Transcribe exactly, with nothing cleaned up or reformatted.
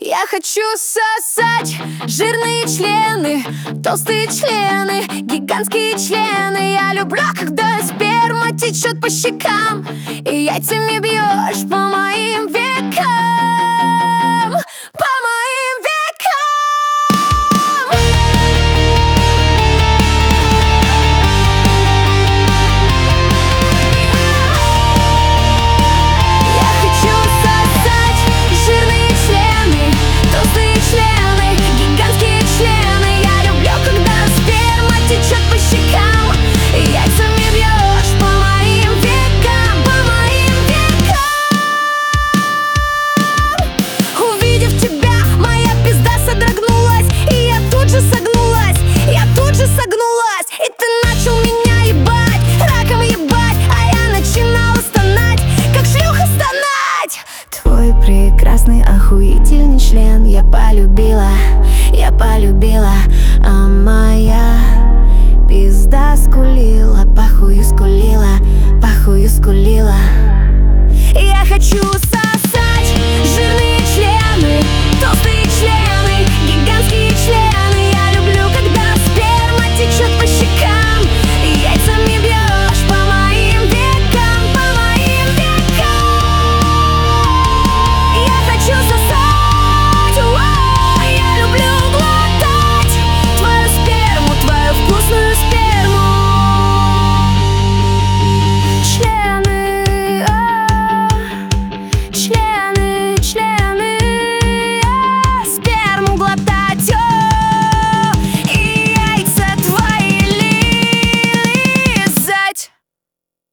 Я хочу сосать жирные члены, толстые члены, гигантские члены. Я люблю, когда сперма течет по щекам и яйцами бьешь по моим векам, по моим векам. Я хочу сосать жирные члены, толстые члены, гигантские члены. Я люблю, когда сперма течет по щекам и яйцами бьешь по моим векам, по моим векам. Увидев тебя, моя пизда содрогнулась, и я тут же согнулась, я тут же согнулась. И ты начал меня ебать, раком ебать, а я начинала стонать, как шлюха стонать. Твой прекрасный, охуительный член я полюбила, я полюбила. А моя пизда скулила, похую скулила, похую скулила. Я хочу сосать